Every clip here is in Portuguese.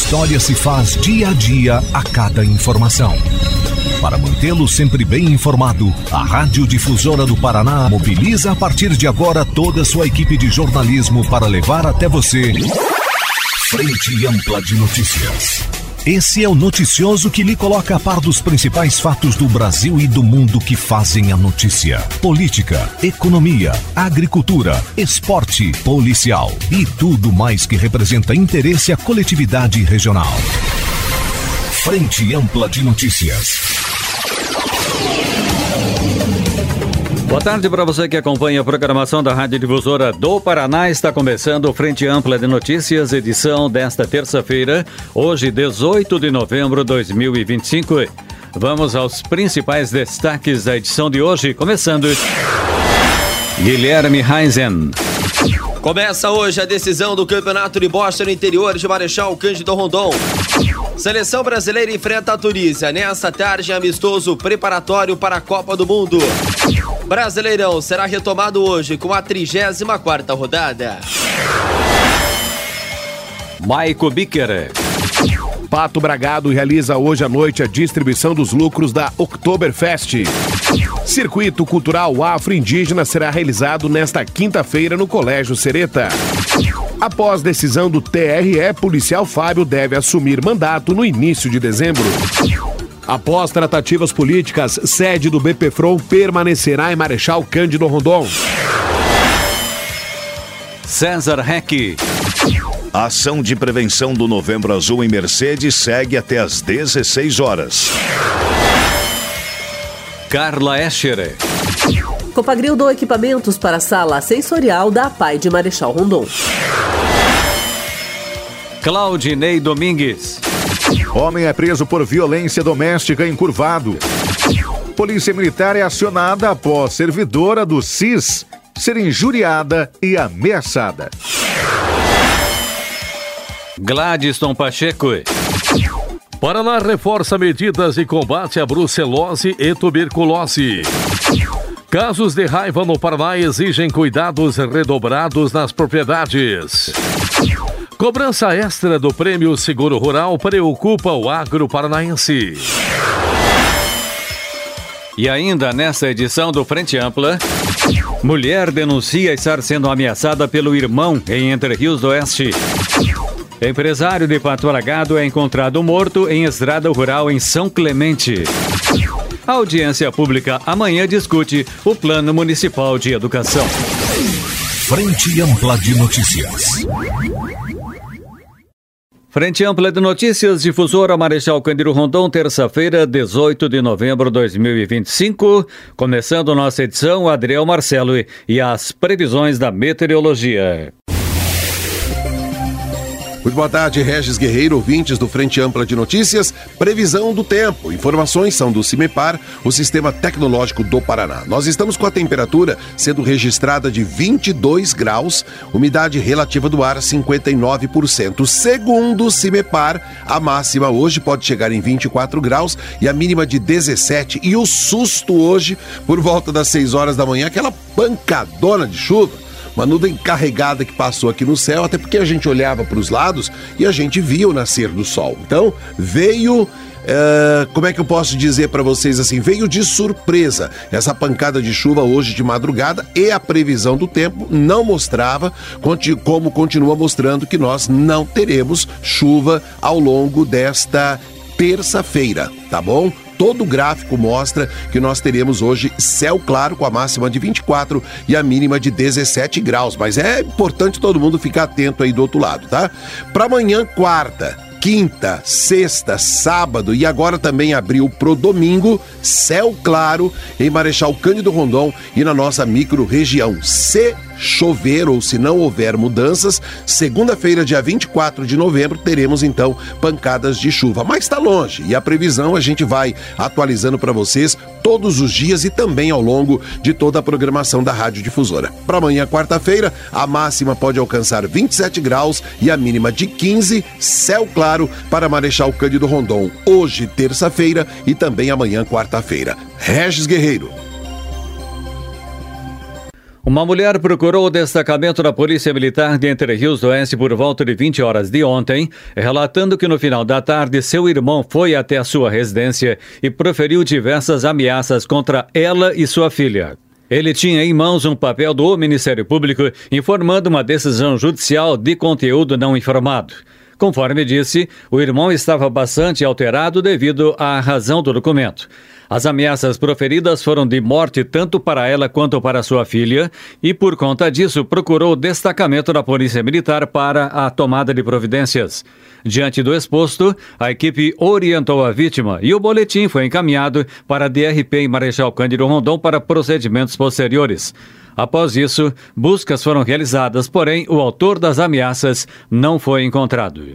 história se faz dia a dia a cada informação. Para mantê-lo sempre bem informado, a Rádio Difusora do Paraná mobiliza a partir de agora toda a sua equipe de jornalismo para levar até você Frente Ampla de Notícias. Esse é o noticioso que lhe coloca a par dos principais fatos do Brasil e do mundo que fazem a notícia. Política, economia, agricultura, esporte, policial e tudo mais que representa interesse à coletividade regional. Frente Ampla de Notícias. Boa tarde para você que acompanha a programação da Rádio Difusora do Paraná. Está começando o Frente Ampla de Notícias, edição desta terça-feira, hoje 18 de novembro de 2025. Vamos aos principais destaques da edição de hoje, começando. Guilherme Reisen. Começa hoje a decisão do Campeonato de Bocha no interior de Marechal Cândido Rondon. Seleção brasileira enfrenta a Tunísia nesta tarde, amistoso preparatório para a Copa do Mundo. Brasileirão será retomado hoje com a 34ª rodada. Maico Bicker. Pato Bragado realiza hoje à noite a distribuição dos lucros da Oktoberfest. Circuito Cultural Afro-Indígena será realizado nesta quinta-feira no Colégio Sereta. Após decisão do TRE, policial Fábio deve assumir mandato no início de dezembro. Após tratativas políticas, sede do BPFROM permanecerá em Marechal Cândido Rondon. César Heck. A ação de prevenção do Novembro Azul em Mercedes segue até às 16 horas. Carla Escher. Copagril doa equipamentos para a sala sensorial da APAI de Marechal Rondon. Claudinei Domingues. Homem é preso por violência doméstica em Curvado. Polícia Militar é acionada após servidora do CIS ser injuriada e ameaçada. Gladstone Pacheco. Paraná reforça medidas de combate à brucelose e tuberculose. Casos de raiva no Paraná exigem cuidados redobrados nas propriedades. Cobrança extra do Prêmio Seguro Rural preocupa o agro paranaense. E ainda nesta edição do Frente Ampla, mulher denuncia estar sendo ameaçada pelo irmão em Entre Rios do Oeste. Empresário de Pato Bragado é encontrado morto em estrada rural em São Clemente. A audiência pública amanhã discute o Plano Municipal de Educação. Frente Ampla de Notícias. Frente Ampla de Notícias, Difusora Marechal Cândido Rondon, terça-feira, 18 de novembro de 2025. Começando nossa edição, Adriel Marcelo e as previsões da meteorologia. Muito boa tarde, Regis Guerreiro, ouvintes do Frente Ampla de Notícias. Previsão do tempo. Informações são do CIMEPAR, o Sistema Tecnológico do Paraná. Nós estamos com a temperatura sendo registrada de 22 graus, umidade relativa do ar 59%. Segundo o CIMEPAR, a máxima hoje pode chegar em 24 graus e a mínima de 17. E o susto hoje, por volta das 6 horas da manhã, aquela pancadona de chuva. Uma nuvem carregada que passou aqui no céu, até porque a gente olhava para os lados e a gente via o nascer do sol. Então, veio, como é que eu posso dizer para vocês assim, veio de surpresa essa pancada de chuva hoje de madrugada, e a previsão do tempo não mostrava, como continua mostrando, que nós não teremos chuva ao longo desta terça-feira, tá bom? Todo o gráfico mostra que nós teremos hoje céu claro com a máxima de 24 e a mínima de 17 graus. Mas é importante todo mundo ficar atento aí do outro lado, tá? Para amanhã, quarta, quinta, sexta, sábado e agora também abriu pro domingo, céu claro em Marechal Cândido Rondon e na nossa micro-região. Se chover ou se não houver mudanças, segunda-feira, dia 24 de novembro, teremos então pancadas de chuva. Mas está longe e a previsão a gente vai atualizando para vocês todos os dias e também ao longo de toda a programação da Rádio Difusora. Para amanhã, quarta-feira, a máxima pode alcançar 27 graus e a mínima de 15, céu claro para Marechal Cândido Rondon. Hoje, terça-feira e também amanhã, quarta-feira. Regis Guerreiro. Uma mulher procurou o destacamento da Polícia Militar de Entre Rios do Oeste por volta de 20 horas de ontem, relatando que no final da tarde seu irmão foi até a sua residência e proferiu diversas ameaças contra ela e sua filha. Ele tinha em mãos um papel do Ministério Público informando uma decisão judicial de conteúdo não informado. Conforme disse, o irmão estava bastante alterado devido à razão do documento. As ameaças proferidas foram de morte tanto para ela quanto para sua filha e, por conta disso, procurou o destacamento da Polícia Militar para a tomada de providências. Diante do exposto, a equipe orientou a vítima e o boletim foi encaminhado para a DRP em Marechal Cândido Rondon para procedimentos posteriores. Após isso, buscas foram realizadas, porém, o autor das ameaças não foi encontrado.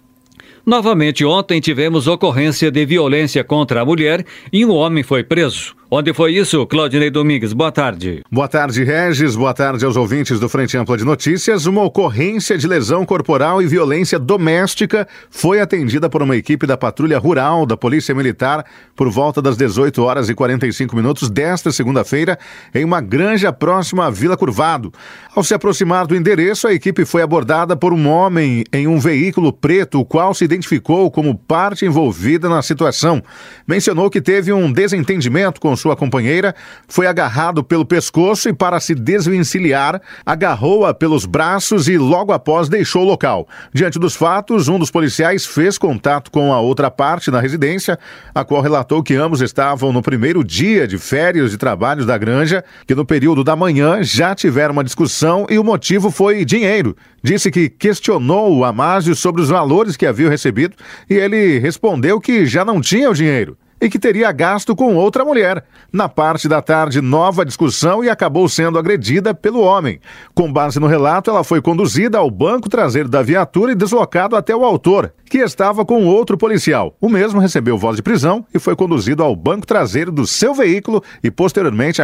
Novamente, ontem tivemos ocorrência de violência contra a mulher e um homem foi preso. Onde foi isso, Claudinei Domingues? Boa tarde. Boa tarde, Regis. Boa tarde aos ouvintes do Frente Ampla de Notícias. Uma ocorrência de lesão corporal e violência doméstica foi atendida por uma equipe da Patrulha Rural da Polícia Militar por volta das 18 horas e 45 minutos desta segunda-feira em uma granja próxima à Vila Curvado. Ao se aproximar do endereço, a equipe foi abordada por um homem em um veículo preto, o qual se identificou como parte envolvida na situação. Mencionou que teve um desentendimento com sua companheira, foi agarrado pelo pescoço e, para se desvencilhar, agarrou-a pelos braços e logo após deixou o local. Diante dos fatos, um dos policiais fez contato com a outra parte na residência, a qual relatou que ambos estavam no primeiro dia de férias de trabalhos da granja, que no período da manhã já tiveram uma discussão e o motivo foi dinheiro. Disse que questionou o Amásio sobre os valores que havia recebido e ele respondeu que já não tinha o dinheiro e que teria gasto com outra mulher. Na parte da tarde, nova discussão e acabou sendo agredida pelo homem. Com base no relato, ela foi conduzida ao banco traseiro da viatura e deslocado até o autor, que estava com outro policial. O mesmo recebeu voz de prisão e foi conduzido ao banco traseiro do seu veículo e posteriormente à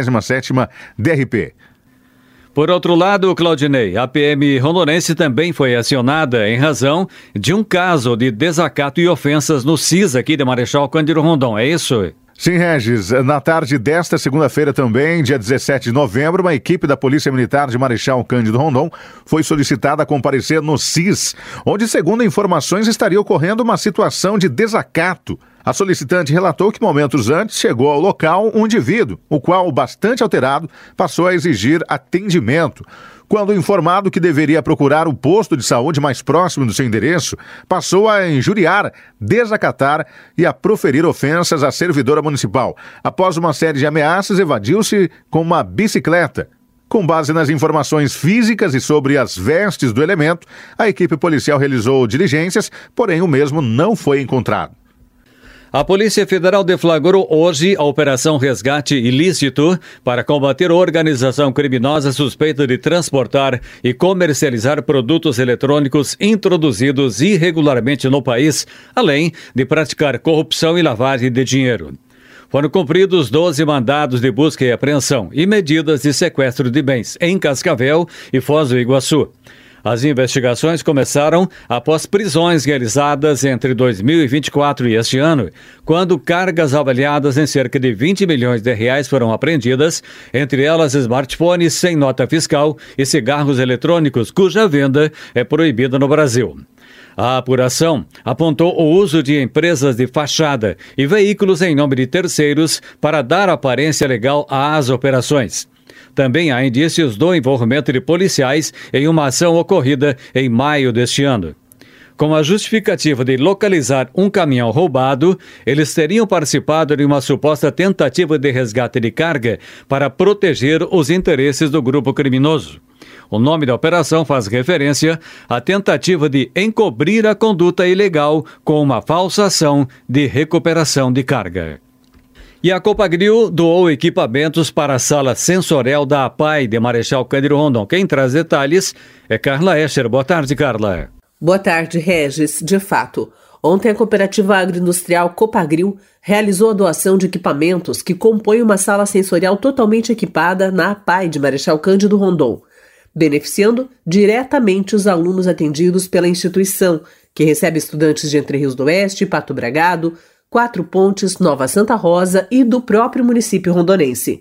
47ª DRP. Por outro lado, Claudinei, a PM rondonense também foi acionada em razão de um caso de desacato e ofensas no CIS aqui de Marechal Cândido Rondon, é isso? Sim, Regis. Na tarde desta segunda-feira também, dia 17 de novembro, uma equipe da Polícia Militar de Marechal Cândido Rondon foi solicitada a comparecer no CIS, onde, segundo informações, estaria ocorrendo uma situação de desacato. A solicitante relatou que momentos antes chegou ao local um indivíduo, o qual, bastante alterado, passou a exigir atendimento. Quando informado que deveria procurar o posto de saúde mais próximo do seu endereço, passou a injuriar, desacatar e a proferir ofensas à servidora municipal. Após uma série de ameaças, evadiu-se com uma bicicleta. Com base nas informações físicas e sobre as vestes do elemento, a equipe policial realizou diligências, porém o mesmo não foi encontrado. A Polícia Federal deflagrou hoje a Operação Resgate Ilícito para combater organização criminosa suspeita de transportar e comercializar produtos eletrônicos introduzidos irregularmente no país, além de praticar corrupção e lavagem de dinheiro. Foram cumpridos 12 mandados de busca e apreensão e medidas de sequestro de bens em Cascavel e Foz do Iguaçu. As investigações começaram após prisões realizadas entre 2024 e este ano, quando cargas avaliadas em cerca de 20 milhões de reais foram apreendidas, entre elas smartphones sem nota fiscal e cigarros eletrônicos, cuja venda é proibida no Brasil. A apuração apontou o uso de empresas de fachada e veículos em nome de terceiros para dar aparência legal às operações. Também há indícios do envolvimento de policiais em uma ação ocorrida em maio deste ano. Com a justificativa de localizar um caminhão roubado, eles teriam participado de uma suposta tentativa de resgate de carga para proteger os interesses do grupo criminoso. O nome da operação faz referência à tentativa de encobrir a conduta ilegal com uma falsa ação de recuperação de carga. E a Copagril doou equipamentos para a sala sensorial da APAI de Marechal Cândido Rondon. Quem traz detalhes é Carla Escher. Boa tarde, Carla. Boa tarde, Regis. De fato, ontem a cooperativa agroindustrial Copagril realizou a doação de equipamentos que compõem uma sala sensorial totalmente equipada na APAI de Marechal Cândido Rondon, beneficiando diretamente os alunos atendidos pela instituição, que recebe estudantes de Entre Rios do Oeste, Pato Bragado, Quatro Pontes, Nova Santa Rosa e do próprio município rondonense.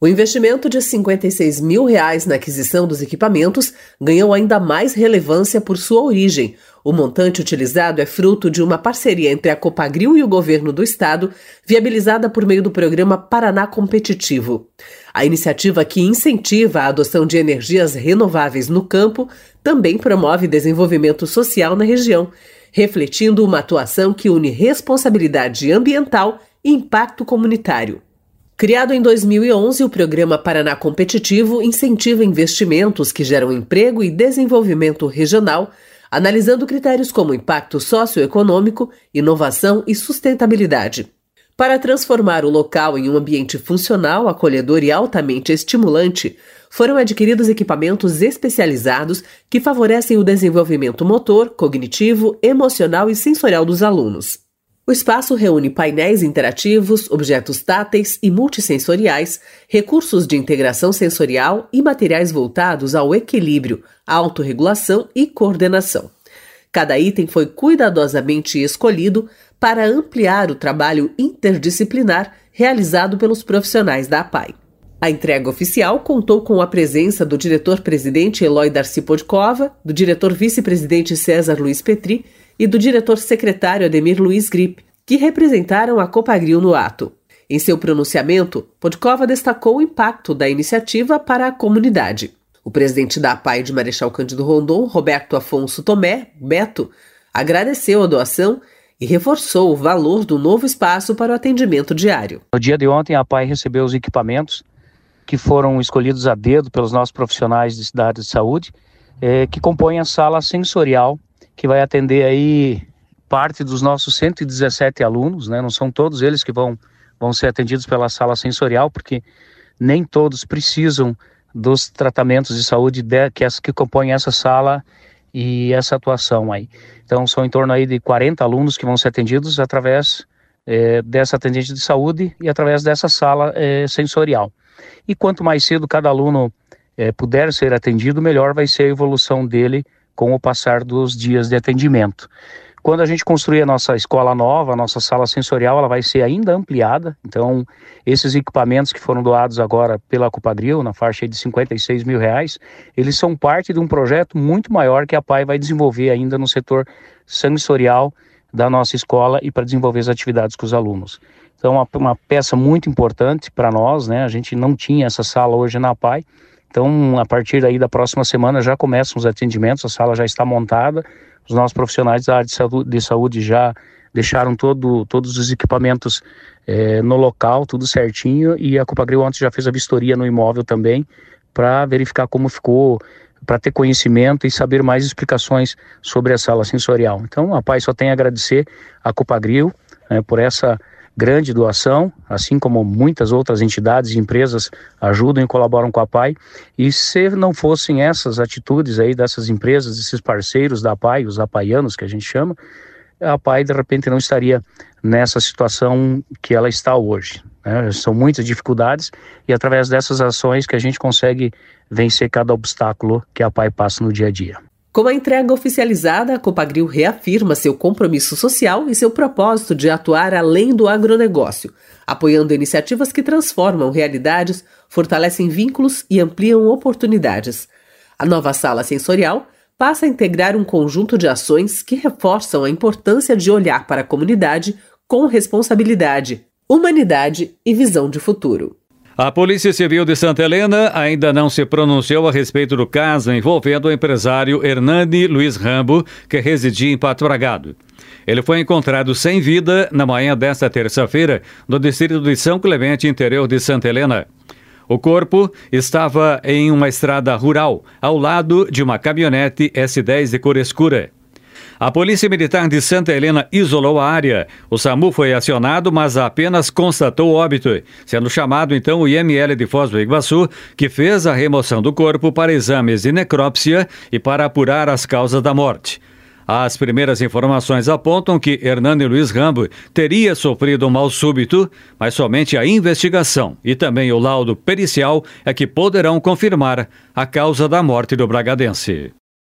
O investimento de R$ 56 mil na aquisição dos equipamentos ganhou ainda mais relevância por sua origem. O montante utilizado é fruto de uma parceria entre a Copagril e o governo do estado, viabilizada por meio do programa Paraná Competitivo. A iniciativa, que incentiva a adoção de energias renováveis no campo, também promove desenvolvimento social na região, refletindo uma atuação que une responsabilidade ambiental e impacto comunitário. Criado em 2011, o programa Paraná Competitivo incentiva investimentos que geram emprego e desenvolvimento regional, analisando critérios como impacto socioeconômico, inovação e sustentabilidade. Para transformar o local em um ambiente funcional, acolhedor e altamente estimulante, foram adquiridos equipamentos especializados que favorecem o desenvolvimento motor, cognitivo, emocional e sensorial dos alunos. O espaço reúne painéis interativos, objetos táteis e multissensoriais, recursos de integração sensorial e materiais voltados ao equilíbrio, autorregulação e coordenação. Cada item foi cuidadosamente escolhido para ampliar o trabalho interdisciplinar realizado pelos profissionais da APAI. A entrega oficial contou com a presença do diretor-presidente Eloy Darcy Podkova, do diretor vice-presidente César Luiz Petri e do diretor-secretário Ademir Luiz Grip, que representaram a Copagril no ato. Em seu pronunciamento, Podkova destacou o impacto da iniciativa para a comunidade. O presidente da APAI de Marechal Cândido Rondon, Roberto Afonso Tomé, Beto, agradeceu a doação e reforçou o valor do novo espaço para o atendimento diário. No dia de ontem, a APAI recebeu os equipamentos que foram escolhidos a dedo pelos nossos profissionais de cidade de saúde, que compõem a sala sensorial, que vai atender aí parte dos nossos 117 alunos, né? Não são todos eles que vão ser atendidos pela sala sensorial, porque nem todos precisam dos tratamentos de saúde que compõem essa sala e essa atuação aí. Então são em torno aí de 40 alunos que vão ser atendidos através dessa atendente de saúde e através dessa sala sensorial. E quanto mais cedo cada aluno puder ser atendido, melhor vai ser a evolução dele com o passar dos dias de atendimento. Quando a gente construir a nossa escola nova, a nossa sala sensorial, ela vai ser ainda ampliada. Então, esses equipamentos que foram doados agora pela Copagril, na faixa de R$ 56 mil, eles são parte de um projeto muito maior que a APAI vai desenvolver ainda no setor sensorial da nossa escola e para desenvolver as atividades com os alunos. Então, uma peça muito importante para nós, né? A gente não tinha essa sala hoje na APAI. Então, a partir daí da próxima semana já começam os atendimentos, a sala já está montada, os nossos profissionais da área de saúde já deixaram todos os equipamentos no local, tudo certinho, e a Copagril ontem já fez a vistoria no imóvel também, para verificar como ficou, para ter conhecimento e saber mais explicações sobre a sala sensorial. Então, a APAI só tem a agradecer a Copagril por essa grande doação, assim como muitas outras entidades e empresas ajudam e colaboram com a APAI, e se não fossem essas atitudes aí dessas empresas, desses parceiros da APAI, os apaianos que a gente chama, a APAI de repente não estaria nessa situação que ela está hoje, né? São muitas dificuldades e através dessas ações que a gente consegue vencer cada obstáculo que a APAI passa no dia a dia. Com a entrega oficializada, a Copagril reafirma seu compromisso social e seu propósito de atuar além do agronegócio, apoiando iniciativas que transformam realidades, fortalecem vínculos e ampliam oportunidades. A nova sala sensorial passa a integrar um conjunto de ações que reforçam a importância de olhar para a comunidade com responsabilidade, humanidade e visão de futuro. A Polícia Civil de Santa Helena ainda não se pronunciou a respeito do caso envolvendo o empresário Hernani Luiz Rambo, que residia em Pato Bragado. Ele foi encontrado sem vida na manhã desta terça-feira no distrito de São Clemente, interior de Santa Helena. O corpo estava em uma estrada rural, ao lado de uma caminhonete S10 de cor escura. A Polícia Militar de Santa Helena isolou a área. O SAMU foi acionado, mas apenas constatou óbito, sendo chamado então o IML de Foz do Iguaçu, que fez a remoção do corpo para exames de necrópsia e para apurar as causas da morte. As primeiras informações apontam que Hernani Luiz Rambo teria sofrido um mal súbito, mas somente a investigação e também o laudo pericial é que poderão confirmar a causa da morte do bragadense.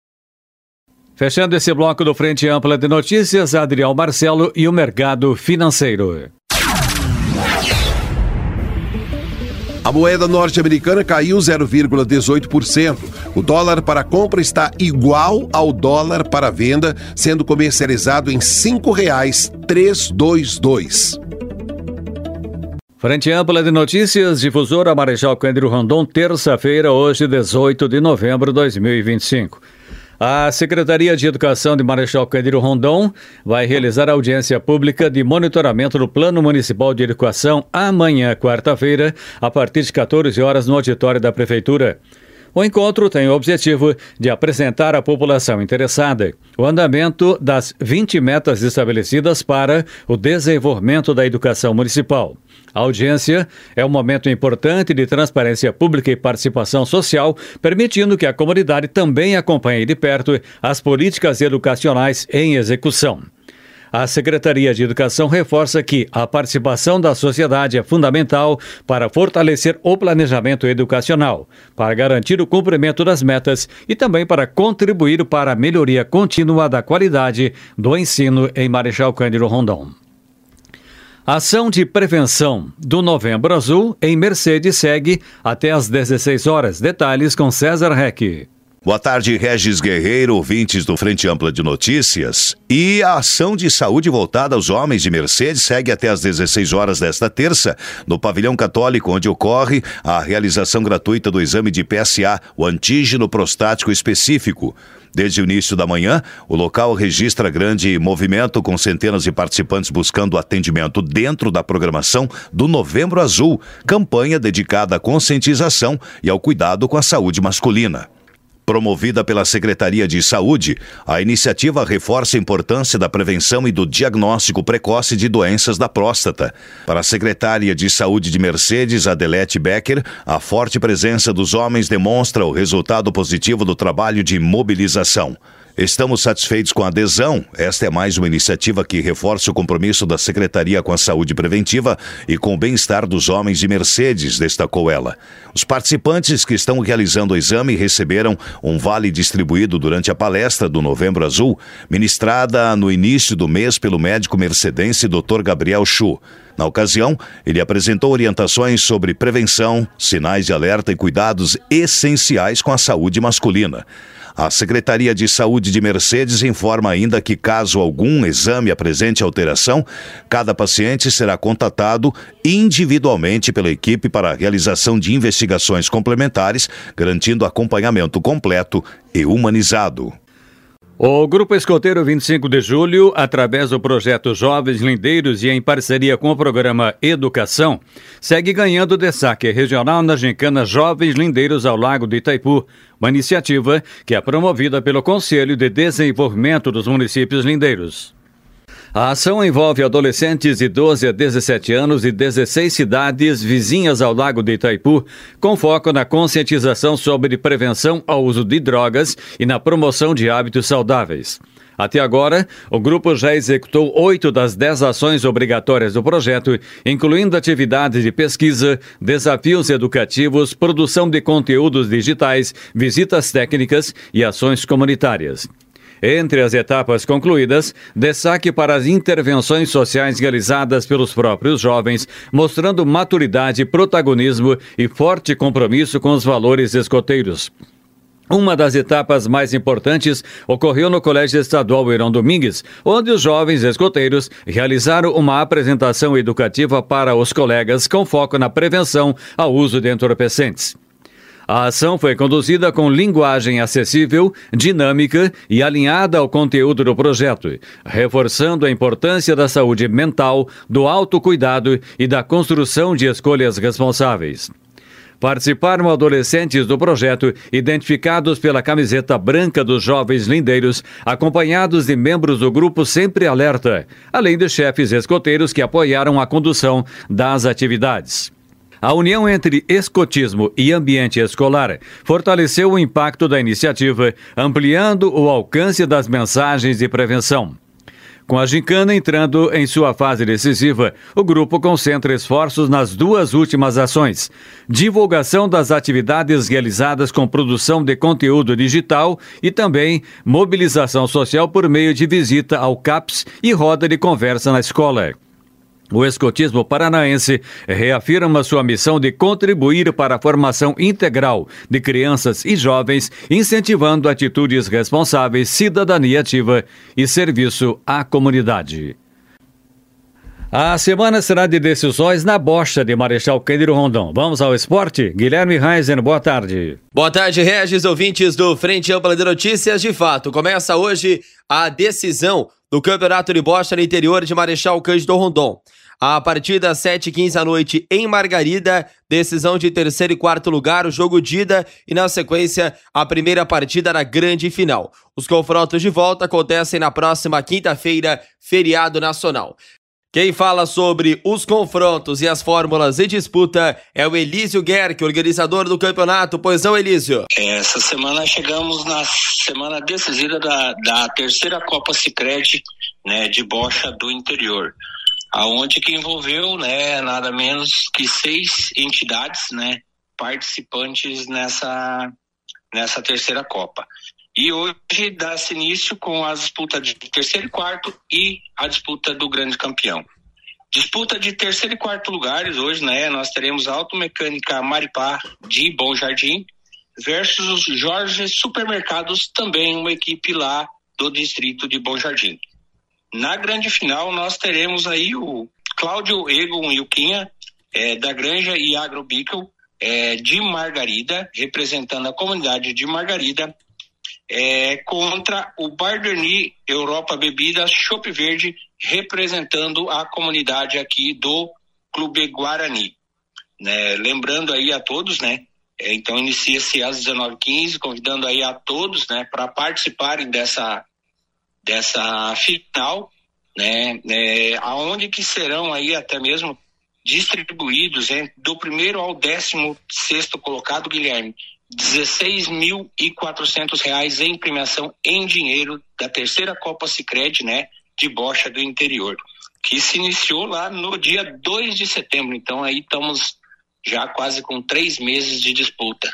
Fechando esse bloco do Frente Ampla de Notícias, Adriel Marcelo e o mercado financeiro. A moeda norte-americana caiu 0,18%. O dólar para compra está igual ao dólar para venda, sendo comercializado em R$ 5,322. Frente Ampla de Notícias, Difusora Marechal Cândido Rondon, terça-feira, hoje, 18 de novembro de 2025. A Secretaria de Educação de Marechal Cândido Rondon vai realizar audiência pública de monitoramento do Plano Municipal de Educação amanhã, quarta-feira, a partir de 14 horas no auditório da Prefeitura. O encontro tem o objetivo de apresentar à população interessada o andamento das 20 metas estabelecidas para o desenvolvimento da educação municipal. A audiência é um momento importante de transparência pública e participação social, permitindo que a comunidade também acompanhe de perto as políticas educacionais em execução. A Secretaria de Educação reforça que a participação da sociedade é fundamental para fortalecer o planejamento educacional, para garantir o cumprimento das metas e também para contribuir para a melhoria contínua da qualidade do ensino em Marechal Cândido Rondon. A ação de prevenção do Novembro Azul em Mercedes segue até às 16 horas. Detalhes com César Reck. Boa tarde, Regis Guerreiro, ouvintes do Frente Ampla de Notícias. E a ação de saúde voltada aos homens de Mercedes segue até às 16 horas desta terça, no Pavilhão Católico, onde ocorre a realização gratuita do exame de PSA, o antígeno prostático específico. Desde o início da manhã, o local registra grande movimento, com centenas de participantes buscando atendimento dentro da programação do Novembro Azul, campanha dedicada à conscientização e ao cuidado com a saúde masculina. Promovida pela Secretaria de Saúde, a iniciativa reforça a importância da prevenção e do diagnóstico precoce de doenças da próstata. Para a secretária de Saúde de Mercedes, Adelete Becker, a forte presença dos homens demonstra o resultado positivo do trabalho de mobilização. Estamos satisfeitos com a adesão. Esta é mais uma iniciativa que reforça o compromisso da Secretaria com a saúde preventiva e com o bem-estar dos homens de Mercedes, destacou ela. Os participantes que estão realizando o exame receberam um vale distribuído durante a palestra do Novembro Azul, ministrada no início do mês pelo médico mercedense Dr. Gabriel Chu. Na ocasião, ele apresentou orientações sobre prevenção, sinais de alerta e cuidados essenciais com a saúde masculina. A Secretaria de Saúde de Mercedes informa ainda que, caso algum exame apresente alteração, cada paciente será contatado individualmente pela equipe para a realização de investigações complementares, garantindo acompanhamento completo e humanizado. O Grupo Escoteiro 25 de Julho, através do projeto Jovens Lindeiros e em parceria com o programa Educação, segue ganhando destaque regional na gincana Jovens Lindeiros ao Lago de Itaipu, uma iniciativa que é promovida pelo Conselho de Desenvolvimento dos Municípios Lindeiros. A ação envolve adolescentes de 12 a 17 anos e 16 cidades vizinhas ao Lago de Itaipu, com foco na conscientização sobre prevenção ao uso de drogas e na promoção de hábitos saudáveis. Até agora, o grupo já executou 8 das 10 ações obrigatórias do projeto, incluindo atividades de pesquisa, desafios educativos, produção de conteúdos digitais, visitas técnicas e ações comunitárias. Entre as etapas concluídas, destaque para as intervenções sociais realizadas pelos próprios jovens, mostrando maturidade, protagonismo e forte compromisso com os valores escoteiros. Uma das etapas mais importantes ocorreu no Colégio Estadual Heirão Domingues, onde os jovens escoteiros realizaram uma apresentação educativa para os colegas com foco na prevenção ao uso de entorpecentes. A ação foi conduzida com linguagem acessível, dinâmica e alinhada ao conteúdo do projeto, reforçando a importância da saúde mental, do autocuidado e da construção de escolhas responsáveis. Participaram adolescentes do projeto, identificados pela camiseta branca dos Jovens Lindeiros, acompanhados de membros do grupo Sempre Alerta, além de chefes escoteiros que apoiaram a condução das atividades. A união entre escotismo e ambiente escolar fortaleceu o impacto da iniciativa, ampliando o alcance das mensagens de prevenção. Com a gincana entrando em sua fase decisiva, o grupo concentra esforços nas 2 últimas ações: divulgação das atividades realizadas com produção de conteúdo digital e também mobilização social por meio de visita ao CAPS e roda de conversa na escola. O escotismo paranaense reafirma sua missão de contribuir para a formação integral de crianças e jovens, incentivando atitudes responsáveis, cidadania ativa e serviço à comunidade. A semana será de decisões na bocha de Marechal Cândido Rondon. Vamos ao esporte? Guilherme Reisen, boa tarde. Boa tarde, Regis, ouvintes do Frente Ampla de Notícias. De fato, começa hoje a decisão do Campeonato de Bocha no interior de Marechal Cândido Rondon. A partir das 7h15 da noite em Margarida, decisão de terceiro e quarto lugar, o jogo de ida e na sequência a primeira partida na grande final. Os confrontos de volta acontecem na próxima quinta-feira, feriado nacional. Quem fala sobre os confrontos e as fórmulas de disputa é o Elísio Guerck, organizador do campeonato. Pois não, Elísio? Essa semana chegamos na semana decisiva da terceira Copa Sicredi, né, de bocha do interior, aonde que envolveu, né, nada menos que 6 entidades, né, participantes nessa terceira Copa. E hoje dá-se início com a disputa de terceiro e quarto e a disputa do grande campeão. Disputa de terceiro e quarto lugares hoje, né? Nós teremos a Automecânica Maripá de Bom Jardim versus Jorge Supermercados, também uma equipe lá do distrito de Bom Jardim. Na grande final nós teremos aí o Cláudio Egon Yuquinha, da Granja e Agrobico, de Margarida, representando a comunidade de Margarida, contra o Barderni Europa Bebidas Chopp Verde, representando a comunidade aqui do Clube Guarani. Lembrando aí a todos, né? Então inicia-se às 19h15, convidando aí a todos, né, para participarem dessa final, né? Aonde que serão aí até mesmo distribuídos, do primeiro ao 16º colocado, Guilherme, R$16.400 em premiação em dinheiro da terceira Copa Sicredi, né, de bocha do interior, que se iniciou lá no dia 2 de setembro. Então aí estamos já quase com 3 meses de disputa.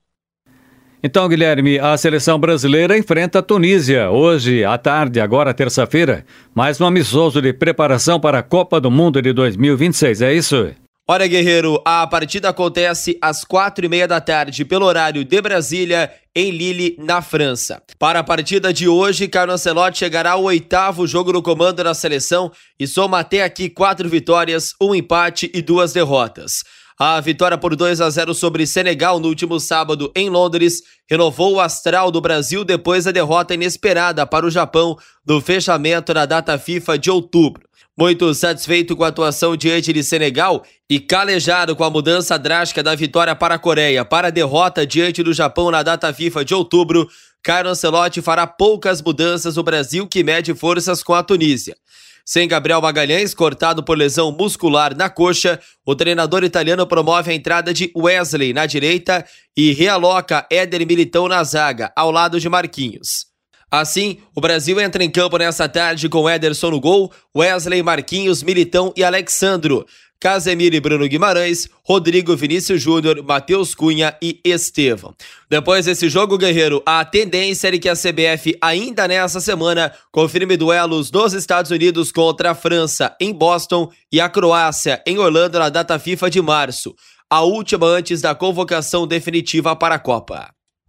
Então, Guilherme, a seleção brasileira enfrenta a Tunísia hoje à tarde, agora terça-feira, mais um amistoso de preparação para a Copa do Mundo de 2026, é isso? Olha, guerreiro, a partida acontece às 4h30 da tarde, pelo horário de Brasília, em Lille, na França. Para a partida de hoje, Carlo Ancelotti chegará ao 8º jogo no comando da seleção e soma até aqui 4 vitórias, 1 empate e 2 derrotas. A vitória por 2-0 sobre Senegal no último sábado em Londres renovou o astral do Brasil depois da derrota inesperada para o Japão no fechamento da data FIFA de outubro. Muito satisfeito com a atuação diante de Senegal e calejado com a mudança drástica da vitória para a Coreia para a derrota diante do Japão na data FIFA de outubro, Carlo Ancelotti fará poucas mudanças no Brasil, que mede forças com a Tunísia. Sem Gabriel Magalhães, cortado por lesão muscular na coxa, o treinador italiano promove a entrada de Wesley na direita e realoca Éder Militão na zaga, ao lado de Marquinhos. Assim, o Brasil entra em campo nessa tarde com Ederson no gol, Wesley, Marquinhos, Militão e Alexandro, Casemiro e Bruno Guimarães, Rodrigo, Vinícius Júnior, Matheus Cunha e Estevão. Depois desse jogo, guerreiro, a tendência é de que a CBF ainda nessa semana confirme duelos nos Estados Unidos contra a França em Boston e a Croácia em Orlando na data FIFA de março, a última antes da convocação definitiva para a Copa.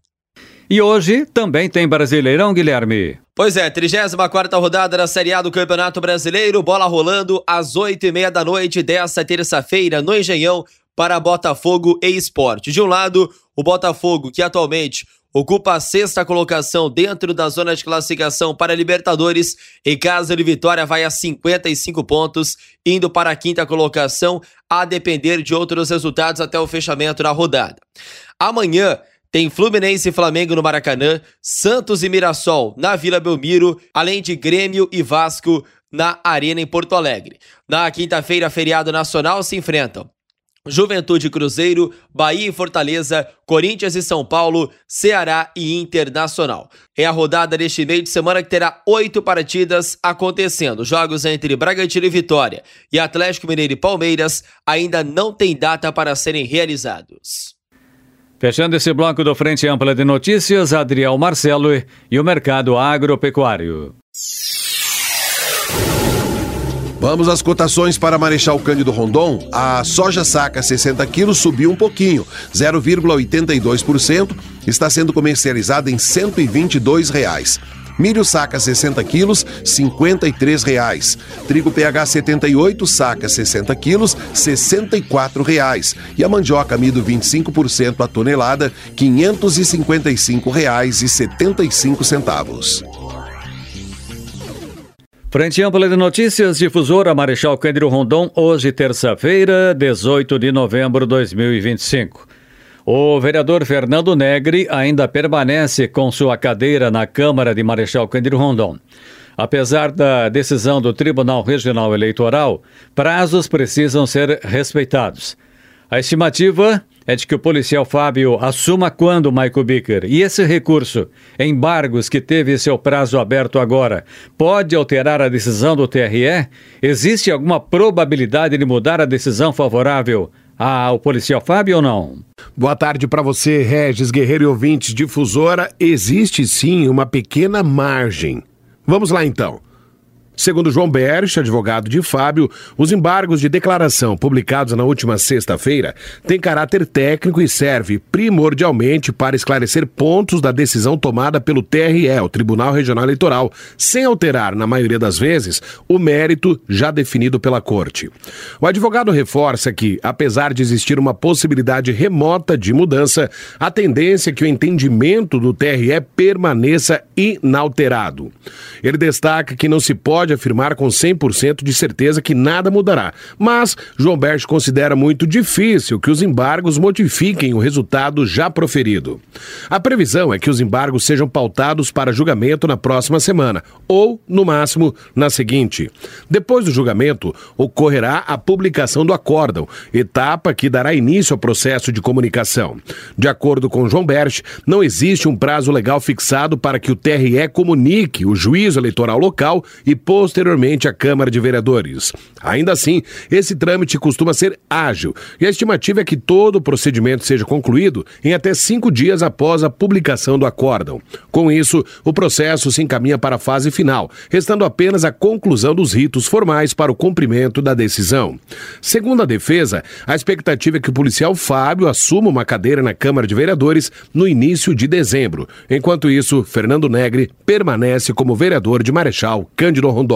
E hoje também tem Brasileirão, Guilherme. Pois é, 34ª rodada da Série A do Campeonato Brasileiro, bola rolando às 8h30 da noite desta terça-feira no Engenhão para Botafogo e Sport. De um lado, o Botafogo, que atualmente ocupa a 6ª colocação dentro da zona de classificação para Libertadores, em caso de vitória vai a 55 pontos, indo para a 5ª colocação, a depender de outros resultados até o fechamento da rodada. Amanhã tem Fluminense e Flamengo no Maracanã, Santos e Mirassol na Vila Belmiro, além de Grêmio e Vasco na Arena em Porto Alegre. Na quinta-feira, feriado nacional, se enfrentam Juventude e Cruzeiro, Bahia e Fortaleza, Corinthians e São Paulo, Ceará e Internacional. É a rodada deste meio de semana que terá 8 partidas acontecendo. Jogos entre Bragantino e Vitória e Atlético Mineiro e Palmeiras ainda não tem data para serem realizados. Fechando esse bloco do Frente Ampla de Notícias, Adriel Marcelo e o mercado agropecuário. Vamos às cotações para Marechal Cândido Rondon. A soja saca 60 quilos subiu um pouquinho, 0,82%, está sendo comercializada em R$ 122. Milho saca 60 quilos, R$ 53. Trigo PH 78, saca 60 quilos, R$ 64. E a mandioca amido 25% a tonelada, R$ 555,75. Frente Ampla de Notícias, difusora Marechal Cândido Rondon, hoje terça-feira, 18 de novembro de 2025. O vereador Fernando Negri ainda permanece com sua cadeira na Câmara de Marechal Cândido Rondon. Apesar da decisão do Tribunal Regional Eleitoral, prazos precisam ser respeitados. A estimativa é de que o policial Fábio assuma quando, Michael Bicker, e esse recurso, embargos que teve seu prazo aberto agora, pode alterar a decisão do TRE? Existe alguma probabilidade de mudar a decisão favorável ao policial Fábio ou não? Boa tarde para você, Regis Guerreiro e ouvintes difusora. Existe sim uma pequena margem. Vamos lá então. Segundo João Berch, advogado de Fábio, os embargos de declaração publicados na última sexta-feira têm caráter técnico e serve primordialmente para esclarecer pontos da decisão tomada pelo TRE, o Tribunal Regional Eleitoral, sem alterar, na maioria das vezes, o mérito já definido pela Corte. O advogado reforça que, apesar de existir uma possibilidade remota de mudança, a tendência é que o entendimento do TRE permaneça inalterado. Ele destaca que não se pode afirmar com 100% de certeza que nada mudará, mas João Berch considera muito difícil que os embargos modifiquem o resultado já proferido. A previsão é que os embargos sejam pautados para julgamento na próxima semana, ou, no máximo, na seguinte. Depois do julgamento, ocorrerá a publicação do acórdão, etapa que dará início ao processo de comunicação. De acordo com João Berch, não existe um prazo legal fixado para que o TRE comunique o juízo eleitoral local e posteriormente à Câmara de Vereadores. Ainda assim, esse trâmite costuma ser ágil e a estimativa é que todo o procedimento seja concluído em até 5 dias após a publicação do acórdão. Com isso, o processo se encaminha para a fase final, restando apenas a conclusão dos ritos formais para o cumprimento da decisão. Segundo a defesa, a expectativa é que o policial Fábio assuma uma cadeira na Câmara de Vereadores no início de dezembro. Enquanto isso, Fernando Negri permanece como vereador de Marechal Cândido Rondon.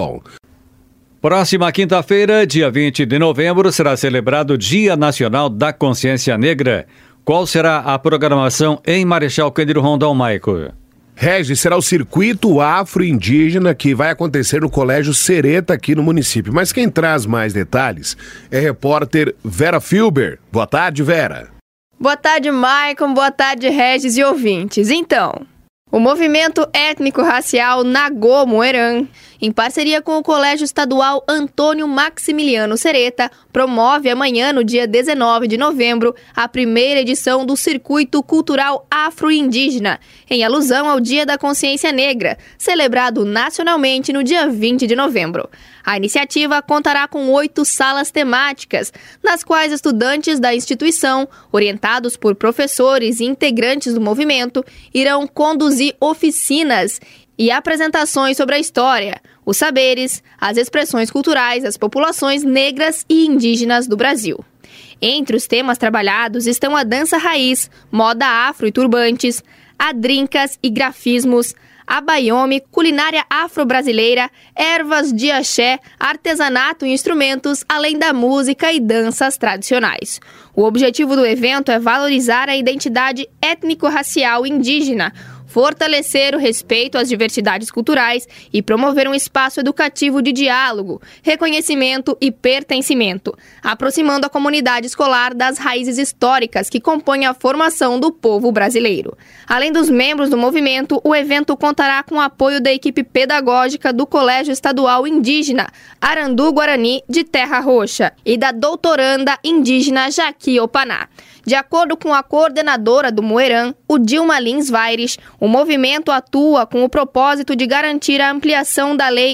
Próxima quinta-feira, dia 20 de novembro, será celebrado o Dia Nacional da Consciência Negra. Qual será a programação em Marechal Cândido Rondon, Maico? Regis, será o circuito afro-indígena que vai acontecer no Colégio Sereta aqui no município. Mas quem traz mais detalhes é a repórter Vera Filber. Boa tarde, Vera. Boa tarde, Maicon. Boa tarde, Regis e ouvintes. Então, o movimento étnico-racial Nagô Moerã, em parceria com o Colégio Estadual Antônio Maximiliano Sereta, promove amanhã, no dia 19 de novembro, a primeira edição do Circuito Cultural Afro-Indígena, em alusão ao Dia da Consciência Negra, celebrado nacionalmente no dia 20 de novembro. A iniciativa contará com 8 salas temáticas, nas quais estudantes da instituição, orientados por professores e integrantes do movimento, irão conduzir oficinas e apresentações sobre a história, os saberes, as expressões culturais das populações negras e indígenas do Brasil. Entre os temas trabalhados estão a dança raiz, moda afro e turbantes, adrincas e grafismos, a baiome, culinária afro-brasileira, ervas de axé, artesanato e instrumentos, além da música e danças tradicionais. O objetivo do evento é valorizar a identidade étnico-racial indígena, fortalecer o respeito às diversidades culturais e promover um espaço educativo de diálogo, reconhecimento e pertencimento, aproximando a comunidade escolar das raízes históricas que compõem a formação do povo brasileiro. Além dos membros do movimento, o evento contará com o apoio da equipe pedagógica do Colégio Estadual Indígena Arandu Guarani de Terra Roxa e da doutoranda indígena Jaqui Opaná. De acordo com a coordenadora do Moeran, o Dilma Lins Vaires, o movimento atua com o propósito de garantir a ampliação da Lei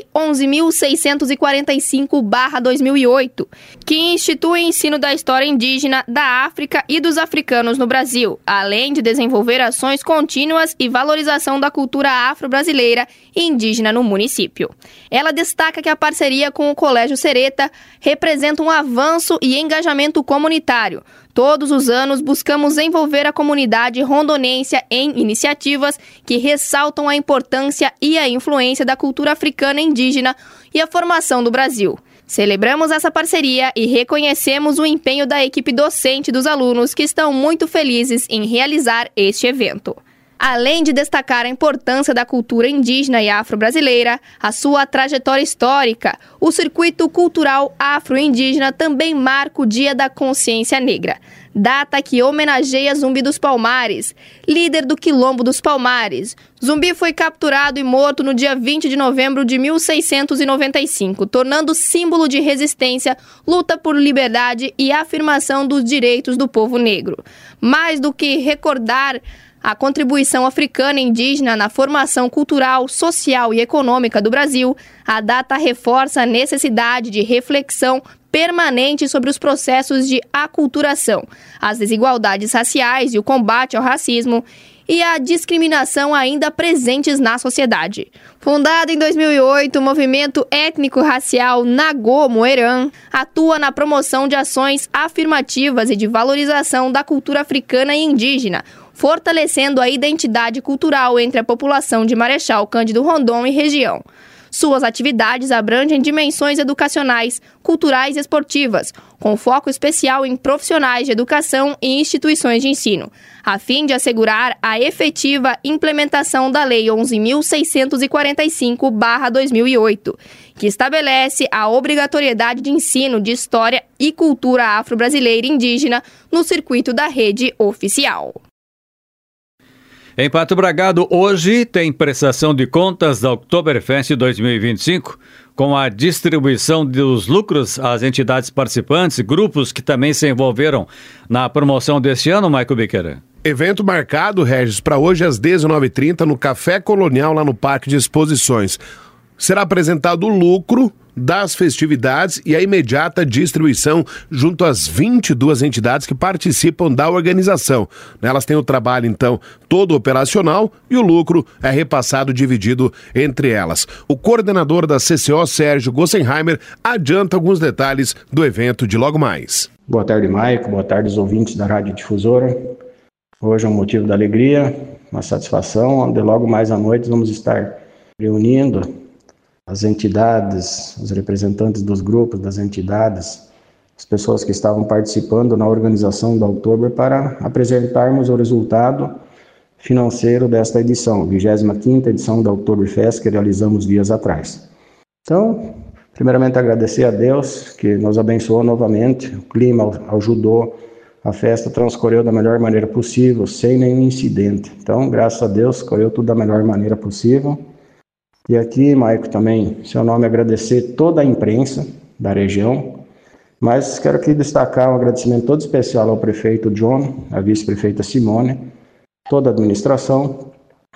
11.645/2008, que institui o ensino da história indígena da África e dos africanos no Brasil, além de desenvolver ações contínuas e valorização da cultura afro-brasileira e indígena no município. Ela destaca que a parceria com o Colégio Sereta representa um avanço e engajamento comunitário. Todos os anos buscamos envolver a comunidade rondonense em iniciativas que ressaltam a importância e a influência da cultura africana e indígena e a formação do Brasil. Celebramos essa parceria e reconhecemos o empenho da equipe docente e dos alunos que estão muito felizes em realizar este evento. Além de destacar a importância da cultura indígena e afro-brasileira, a sua trajetória histórica, o Circuito Cultural Afro-Indígena também marca o Dia da Consciência Negra, data que homenageia Zumbi dos Palmares, líder do Quilombo dos Palmares. Zumbi foi capturado e morto no dia 20 de novembro de 1695, tornando símbolo de resistência, luta por liberdade e afirmação dos direitos do povo negro. Mais do que recordar a contribuição africana e indígena na formação cultural, social e econômica do Brasil, a data reforça a necessidade de reflexão permanente sobre os processos de aculturação, as desigualdades raciais e o combate ao racismo e a discriminação ainda presentes na sociedade. Fundado em 2008, o movimento étnico-racial Nagô Moeran atua na promoção de ações afirmativas e de valorização da cultura africana e indígena, fortalecendo a identidade cultural entre a população de Marechal Cândido Rondon e região. Suas atividades abrangem dimensões educacionais, culturais e esportivas, com foco especial em profissionais de educação e instituições de ensino, a fim de assegurar a efetiva implementação da Lei 11.645/2008, que estabelece a obrigatoriedade de ensino de história e cultura afro-brasileira e indígena no circuito da rede oficial. Em Pato Bragado, hoje tem prestação de contas da Oktoberfest 2025, com a distribuição dos lucros às entidades participantes, grupos que também se envolveram na promoção deste ano, Michael Biqueira. Evento marcado, Regis, para hoje às 19h30 no Café Colonial, lá no Parque de Exposições. Será apresentado o lucro das festividades e a imediata distribuição junto às 22 entidades que participam da organização. Elas têm o trabalho, então, todo operacional e o lucro é repassado, dividido entre elas. O coordenador da CCO, Sérgio Gossenheimer, adianta alguns detalhes do evento de logo mais. Boa tarde, Maico. Boa tarde, os ouvintes da Rádio Difusora. Hoje é um motivo da alegria, uma satisfação, onde logo mais à noite vamos estar reunindo as entidades, os representantes dos grupos, das entidades, as pessoas que estavam participando na organização da Oktober para apresentarmos o resultado financeiro desta edição, 25ª edição da Oktoberfest, que realizamos dias atrás. Então, primeiramente agradecer a Deus que nos abençoou novamente, o clima ajudou, a festa transcorreu da melhor maneira possível, sem nenhum incidente. Então, graças a Deus, correu tudo da melhor maneira possível. E aqui, Maico, também, seu nome, agradecer toda a imprensa da região, mas quero aqui destacar um agradecimento todo especial ao prefeito John, à vice-prefeita Simone, toda a administração,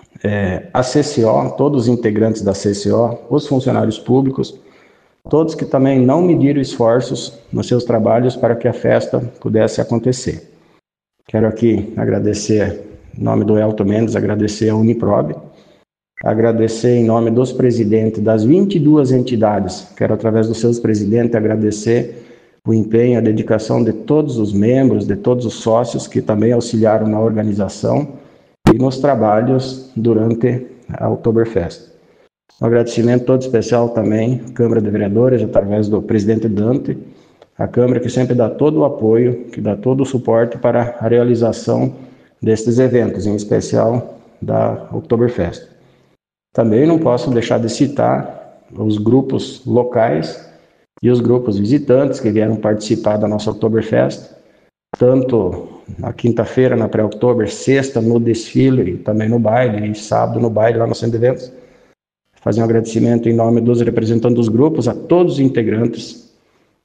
a CCO, todos os integrantes da CCO, os funcionários públicos, todos que também não mediram esforços nos seus trabalhos para que a festa pudesse acontecer. Quero aqui agradecer, em nome do Elton Mendes, agradecer a Uniprob, agradecer em nome dos presidentes das 22 entidades, quero através dos seus presidentes agradecer o empenho, a dedicação de todos os membros, de todos os sócios que também auxiliaram na organização e nos trabalhos durante a Oktoberfest. Um agradecimento todo especial também à Câmara de Vereadores, através do presidente Dante, a Câmara que sempre dá todo o apoio, que dá todo o suporte para a realização destes eventos, em especial da Oktoberfest. Também não posso deixar de citar os grupos locais e os grupos visitantes que vieram participar da nossa Oktoberfest, tanto na quinta-feira, na pré-Oktober, sexta no desfile e também no baile, e sábado no baile lá no Centro de Eventos. Fazer um agradecimento em nome dos representantes dos grupos, a todos os integrantes,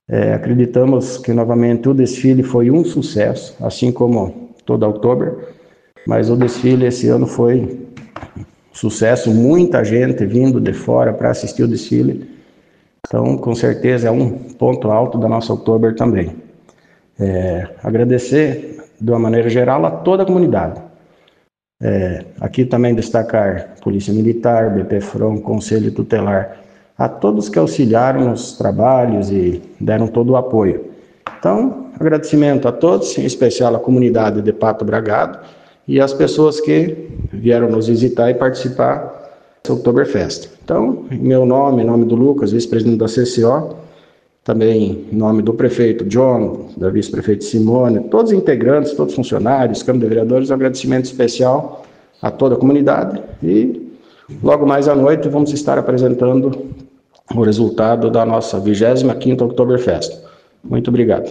Acreditamos que, novamente, o desfile foi um sucesso, assim como todo outubro, mas o desfile esse ano foi sucesso, muita gente vindo de fora para assistir o desfile, então, com certeza, é um ponto alto da nossa outubro também. Agradecer, de uma maneira geral, a toda a comunidade. Aqui também destacar Polícia Militar, BPFROM, Conselho Tutelar, a todos que auxiliaram nos trabalhos e deram todo o apoio. Então, agradecimento a todos, em especial à comunidade de Pato Bragado e às pessoas que vieram nos visitar e participar do Oktoberfest. Então, em meu nome, em nome do Lucas, vice-presidente da CCO, também em nome do prefeito John, da vice-prefeita Simone, todos os integrantes, todos os funcionários, Câmara de Vereadores, um agradecimento especial a toda a comunidade e logo mais à noite vamos estar apresentando o resultado da nossa 25ª Oktoberfest. Muito obrigado.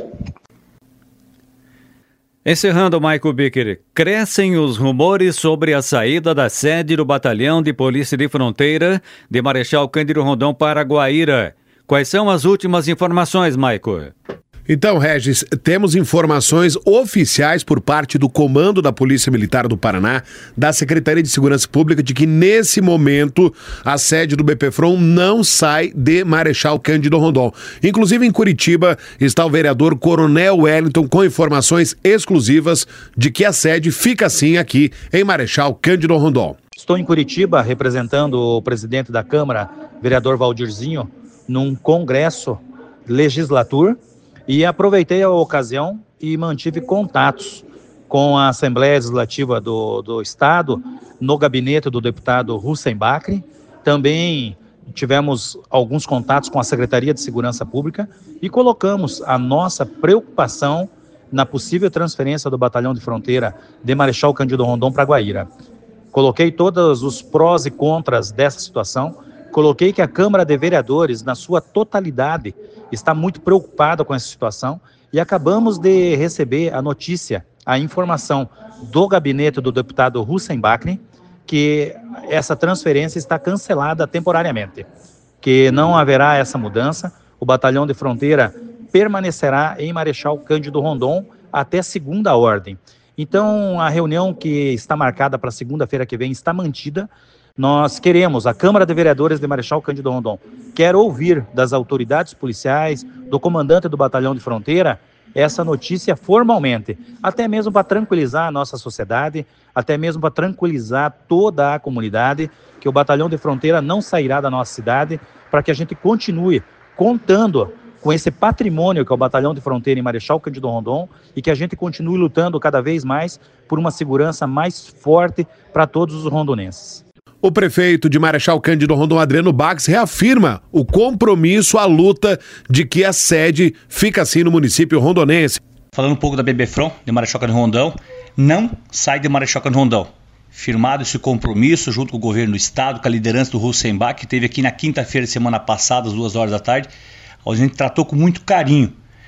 Encerrando, Michael Bicker, crescem os rumores sobre a saída da sede do Batalhão de Polícia de Fronteira de Marechal Cândido Rondon para Guaíra. Quais são as últimas informações, Michael? Então, Regis, temos informações oficiais por parte do Comando da Polícia Militar do Paraná, da Secretaria de Segurança Pública, de que nesse momento a sede do BPFROM não sai de Marechal Cândido Rondon. Inclusive em Curitiba está o vereador Coronel Wellington com informações exclusivas de que a sede fica sim aqui em Marechal Cândido Rondon. Estou em Curitiba representando o presidente da Câmara, vereador Valdirzinho, num congresso legislatur. E aproveitei a ocasião e mantive contatos com a Assembleia Legislativa do Estado, no gabinete do deputado Hussein Bakri. Também tivemos alguns contatos com a Secretaria de Segurança Pública e colocamos a nossa preocupação na possível transferência do Batalhão de Fronteira de Marechal Cândido Rondon para Guaíra. Coloquei todos os prós e contras dessa situação. Coloquei que a Câmara de Vereadores, na sua totalidade, está muito preocupada com essa situação e acabamos de receber a notícia, a informação do gabinete do deputado Hussein Bakri, que essa transferência está cancelada temporariamente, que não haverá essa mudança, o Batalhão de Fronteira permanecerá em Marechal Cândido Rondon até segunda ordem. Então, a reunião que está marcada para segunda-feira que vem está mantida. Nós queremos, a Câmara de Vereadores de Marechal Cândido Rondon quer ouvir das autoridades policiais, do comandante do Batalhão de Fronteira, essa notícia formalmente, até mesmo para tranquilizar a nossa sociedade, até mesmo para tranquilizar toda a comunidade, que o Batalhão de Fronteira não sairá da nossa cidade, para que a gente continue contando com esse patrimônio que é o Batalhão de Fronteira em Marechal Cândido Rondon e que a gente continue lutando cada vez mais por uma segurança mais forte para todos os rondonenses. O prefeito de Marechal Cândido Rondon, Adriano Bax, reafirma o compromisso, a luta de que a sede fica assim no município rondonense. Falando um pouco da BPFROM de Marechal Cândido Rondon, não sai de Marechal Cândido Rondon. Firmado esse compromisso junto com o governo do estado, com a liderança do Hussein Bakri, que esteve aqui na quinta-feira de semana passada, às 2 horas da tarde, a gente tratou com muito carinho.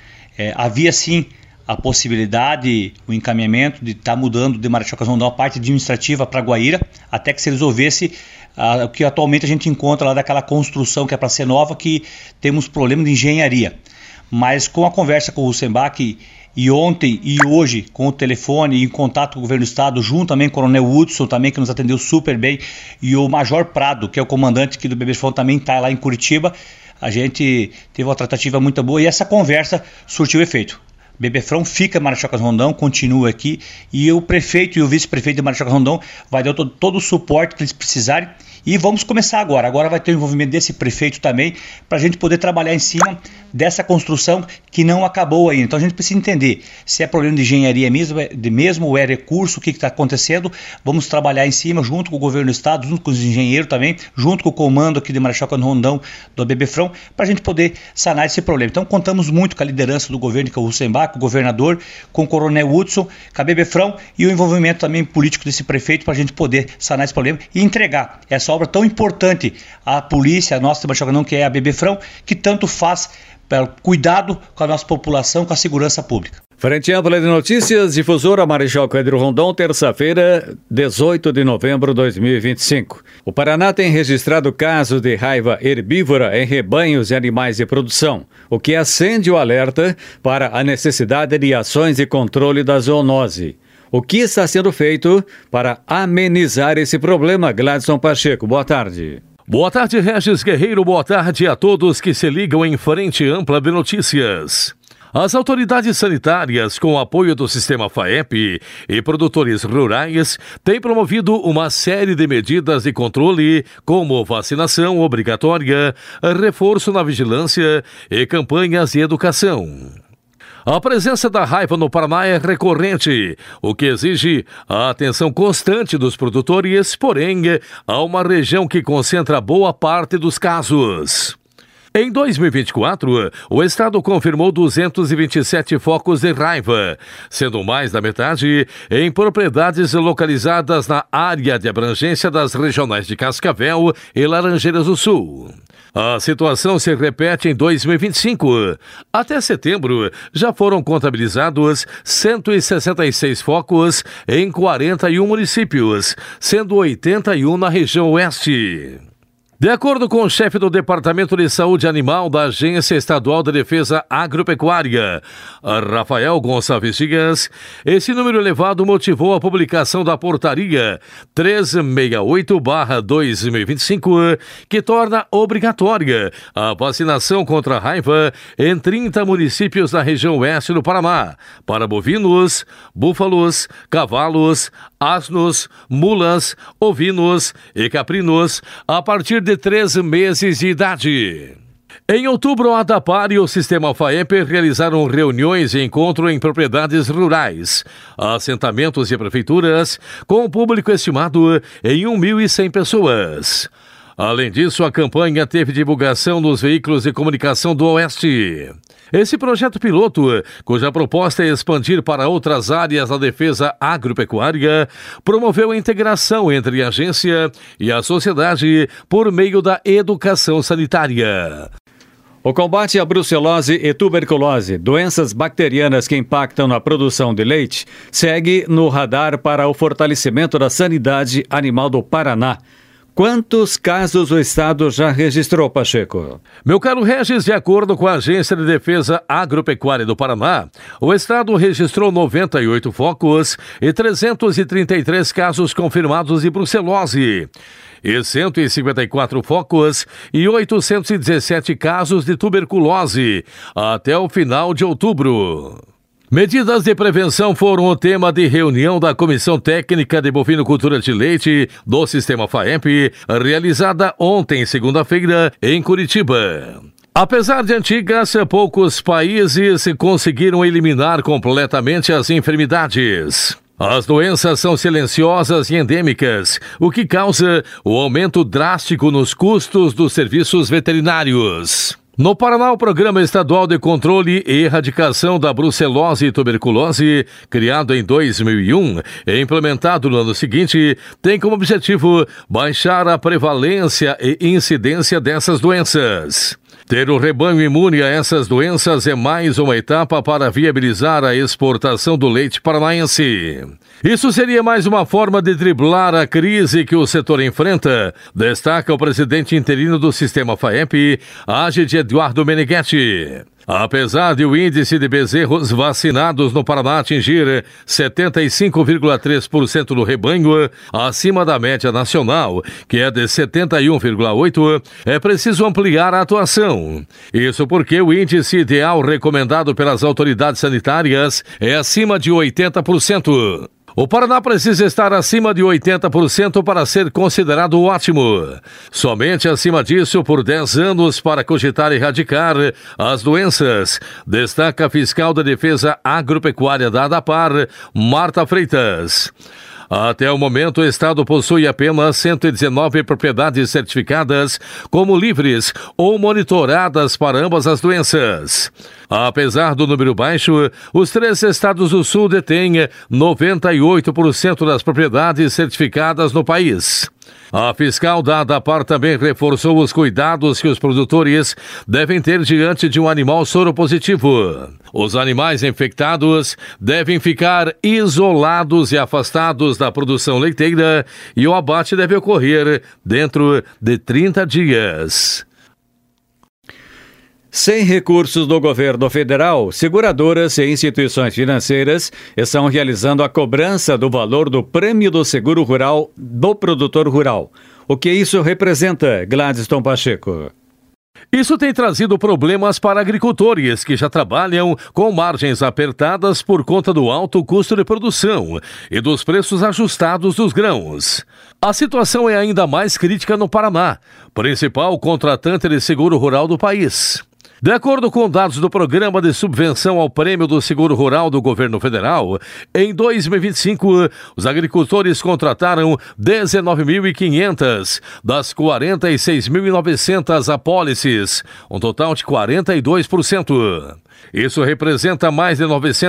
Havia sim a possibilidade, o encaminhamento de estar mudando de Marechal Cândido Rondon a parte administrativa para Guaíra, até que se resolvesse o que atualmente a gente encontra lá daquela construção que é para ser nova, que temos problema de engenharia. Mas com a conversa com o Hussein Bakri, e ontem e hoje com o telefone em contato com o governo do estado, junto também com o Coronel Hudson, também, que nos atendeu super bem, e o Major Prado, que é o comandante aqui do BPFROM, também está lá em Curitiba. A gente teve uma tratativa muito boa e essa conversa surtiu efeito. BPFROM fica em Marechal Cândido Rondon, continua aqui, e o prefeito e o vice-prefeito de Marechal Cândido Rondon vai dar todo o suporte que eles precisarem. E vamos começar agora. Agora vai ter o envolvimento desse prefeito também, para a gente poder trabalhar em cima dessa construção que não acabou ainda. Então a gente precisa entender se é problema de engenharia mesmo ou é recurso, o que está acontecendo. Vamos trabalhar em cima, junto com o governo do estado, junto com os engenheiros também, junto com o comando aqui de Marechal Cândido Rondon do BPFROM, para a gente poder sanar esse problema. Então contamos muito com a liderança do governo, que é o Hussein Bakri, o governador, com o Coronel Hudson, com a BPFROM e o envolvimento também político desse prefeito, para a gente poder sanar esse problema e entregar essa obra tão importante à polícia, a nossa de Marechal Cândido Rondon, que é a BPFROM, que tanto faz cuidado com a nossa população, com a segurança pública. Frente Ampla de Notícias, Difusora Marechal Cândido Rondon, terça-feira, 18 de novembro de 2025. O Paraná tem registrado casos de raiva herbívora em rebanhos e animais de produção, o que acende o alerta para a necessidade de ações de controle da zoonose. O que está sendo feito para amenizar esse problema? Gladson Pacheco, boa tarde. Boa tarde, Regis Guerreiro. Boa tarde a todos que se ligam em Frente Ampla de Notícias. As autoridades sanitárias, com o apoio do Sistema FAEP e produtores rurais, têm promovido uma série de medidas de controle, como vacinação obrigatória, reforço na vigilância e campanhas de educação. A presença da raiva no Paraná é recorrente, o que exige a atenção constante dos produtores, porém, há uma região que concentra boa parte dos casos. Em 2024, o estado confirmou 227 focos de raiva, sendo mais da metade em propriedades localizadas na área de abrangência das regionais de Cascavel e Laranjeiras do Sul. A situação se repete em 2025. Até setembro, já foram contabilizados 166 focos em 41 municípios, sendo 81 na região oeste. De acordo com o chefe do Departamento de Saúde Animal da Agência Estadual de Defesa Agropecuária, Rafael Gonçalves Dias, esse número elevado motivou a publicação da portaria 368/2025, que torna obrigatória a vacinação contra a raiva em 30 municípios da região oeste do Paraná, para bovinos, búfalos, cavalos, asnos, mulas, ovinos e caprinos, a partir de 3 meses de idade. Em outubro, a ADAPAR e o Sistema FAEP realizaram reuniões e encontro em propriedades rurais, assentamentos e prefeituras, com o público estimado em 1.100 pessoas. Além disso, a campanha teve divulgação nos veículos de comunicação do Oeste. Esse projeto piloto, cuja proposta é expandir para outras áreas da defesa agropecuária, promoveu a integração entre a agência e a sociedade por meio da educação sanitária. O combate à brucelose e tuberculose, doenças bacterianas que impactam na produção de leite, segue no radar para o fortalecimento da sanidade animal do Paraná. Quantos casos o Estado já registrou, Pacheco? Meu caro Regis, de acordo com a Agência de Defesa Agropecuária do Paraná, o Estado registrou 98 focos e 333 casos confirmados de brucelose, e 154 focos e 817 casos de tuberculose até o final de outubro. Medidas de prevenção foram o tema de reunião da Comissão Técnica de Bovinocultura de Leite do Sistema FAEP, realizada ontem, segunda-feira, em Curitiba. Apesar de antigas, poucos países conseguiram eliminar completamente as enfermidades. As doenças são silenciosas e endêmicas, o que causa o aumento drástico nos custos dos serviços veterinários. No Paraná, o Programa Estadual de Controle e Erradicação da Brucelose e Tuberculose, criado em 2001 e implementado no ano seguinte, tem como objetivo baixar a prevalência e incidência dessas doenças. Ter o rebanho imune a essas doenças é mais uma etapa para viabilizar a exportação do leite paranaense. Isso seria mais uma forma de driblar a crise que o setor enfrenta, destaca o presidente interino do Sistema FAEP, Agide Eduardo Meneghetti. Apesar de o índice de bezerros vacinados no Paraná atingir 75,3% do rebanho, acima da média nacional, que é de 71,8%, é preciso ampliar a atuação. Isso porque o índice ideal recomendado pelas autoridades sanitárias é acima de 80%. O Paraná precisa estar acima de 80% para ser considerado ótimo. Somente acima disso por 10 anos para cogitar erradicar as doenças, destaca a fiscal da Defesa Agropecuária da ADAPAR, Marta Freitas. Até o momento, o Estado possui apenas 119 propriedades certificadas como livres ou monitoradas para ambas as doenças. Apesar do número baixo, os 3 estados do Sul detêm 98% das propriedades certificadas no país. A fiscal da ADAPAR também reforçou os cuidados que os produtores devem ter diante de um animal soropositivo. Os animais infectados devem ficar isolados e afastados da produção leiteira e o abate deve ocorrer dentro de 30 dias. Sem recursos do governo federal, seguradoras e instituições financeiras estão realizando a cobrança do valor do prêmio do seguro rural do produtor rural. O que isso representa, Gladstone Pacheco? Isso tem trazido problemas para agricultores que já trabalham com margens apertadas por conta do alto custo de produção e dos preços ajustados dos grãos. A situação é ainda mais crítica no Paraná, principal contratante de seguro rural do país. De acordo com dados do Programa de Subvenção ao Prêmio do Seguro Rural do Governo Federal, em 2025, os agricultores contrataram 19.500 das 46.900 apólices, um total de 42%. Isso representa mais de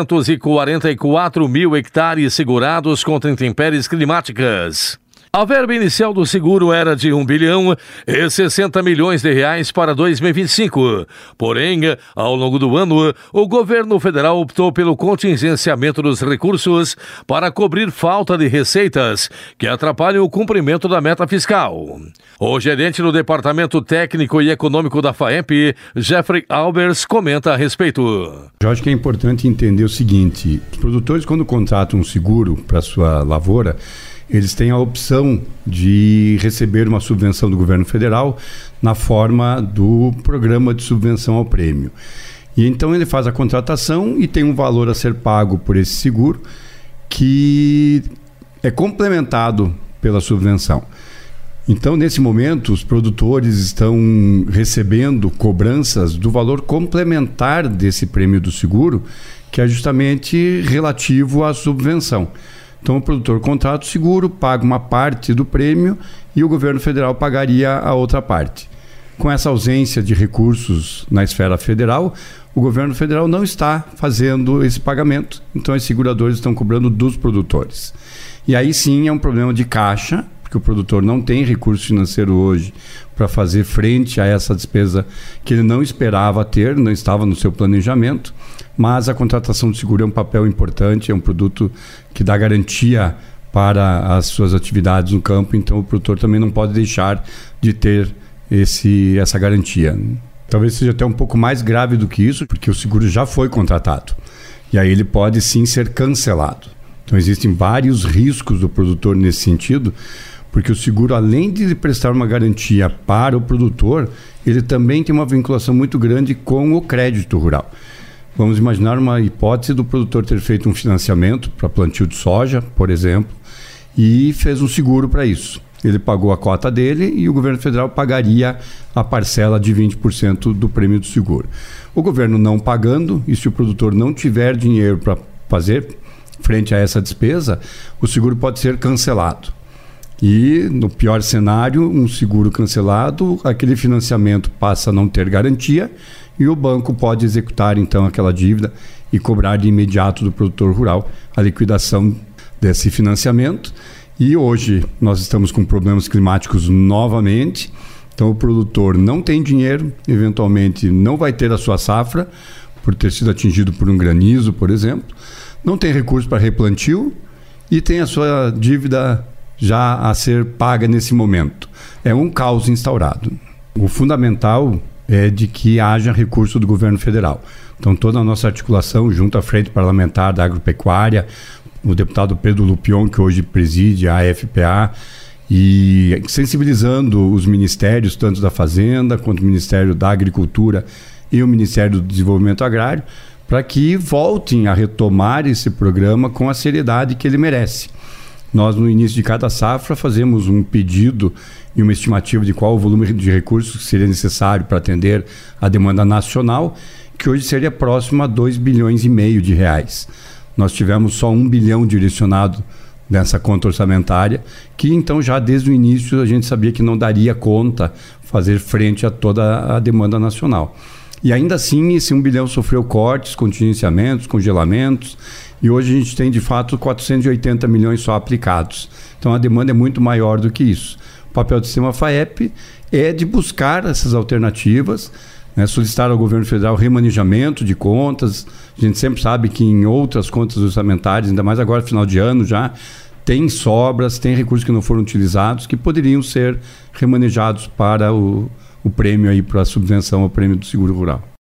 944 mil hectares segurados contra intempéries climáticas. A verba inicial do seguro era de R$1 bilhão e 60 milhões de reais para 2025. Porém, ao longo do ano, o governo federal optou pelo contingenciamento dos recursos para cobrir falta de receitas que atrapalham o cumprimento da meta fiscal. O gerente do Departamento Técnico e Econômico da FAEP, Jeffrey Albers, comenta a respeito. Eu acho que é importante entender o seguinte: os produtores, quando contratam um seguro para sua lavoura, eles têm a opção de receber uma subvenção do governo federal na forma do programa de subvenção ao prêmio. E então ele faz a contratação e tem um valor a ser pago por esse seguro que é complementado pela subvenção. Então, nesse momento, os produtores estão recebendo cobranças do valor complementar desse prêmio do seguro, que é justamente relativo à subvenção. Então o produtor contrata o seguro, paga uma parte do prêmio e o governo federal pagaria a outra parte. Com essa ausência de recursos na esfera federal, o governo federal não está fazendo esse pagamento, então os seguradores estão cobrando dos produtores. E aí sim é um problema de caixa, porque o produtor não tem recurso financeiro hoje para fazer frente a essa despesa que ele não esperava ter, não estava no seu planejamento, mas a contratação de seguro é um papel importante, é um produto que dá garantia para as suas atividades no campo, então o produtor também não pode deixar de ter essa garantia. Talvez seja até um pouco mais grave do que isso, porque o seguro já foi contratado, e aí ele pode sim ser cancelado. Então existem vários riscos do produtor nesse sentido, porque o seguro, além de prestar uma garantia para o produtor, ele também tem uma vinculação muito grande com o crédito rural. Vamos imaginar uma hipótese do produtor ter feito um financiamento para plantio de soja, por exemplo, e fez um seguro para isso. Ele pagou a cota dele e o governo federal pagaria a parcela de 20% do prêmio do seguro. O governo não pagando, e se o produtor não tiver dinheiro para fazer frente a essa despesa, o seguro pode ser cancelado. E, no pior cenário, um seguro cancelado, aquele financiamento passa a não ter garantia e o banco pode executar, então, aquela dívida e cobrar de imediato do produtor rural a liquidação desse financiamento. E hoje nós estamos com problemas climáticos novamente, então o produtor não tem dinheiro, eventualmente não vai ter a sua safra, por ter sido atingido por um granizo, por exemplo, não tem recurso para replantio e tem a sua dívida já a ser paga nesse momento. É um caos instaurado. O fundamental é de que haja recurso do governo federal. Então toda a nossa articulação junto à Frente Parlamentar da Agropecuária, o deputado Pedro Lupion, que hoje preside a FPA, e sensibilizando os ministérios, tanto da Fazenda quanto o Ministério da Agricultura e o Ministério do Desenvolvimento Agrário, para que voltem a retomar esse programa com a seriedade que ele merece. Nós, no início de cada safra, fazemos um pedido e uma estimativa de qual o volume de recursos que seria necessário para atender a demanda nacional, que hoje seria próximo a 2,5 bilhões de reais. Nós tivemos só 1 bilhão direcionado nessa conta orçamentária, que então já desde o início a gente sabia que não daria conta fazer frente a toda a demanda nacional. E ainda assim esse 1 bilhão sofreu cortes, contingenciamentos, congelamentos, e hoje a gente tem de fato 480 milhões só aplicados. Então a demanda é muito maior do que isso. O papel do sistema FAEP é de buscar essas alternativas, né, solicitar ao governo federal remanejamento de contas. A gente sempre sabe que em outras contas orçamentárias, ainda mais agora final de ano já, tem sobras, tem recursos que não foram utilizados que poderiam ser remanejados para o prêmio aí, para a subvenção ao prêmio do seguro rural.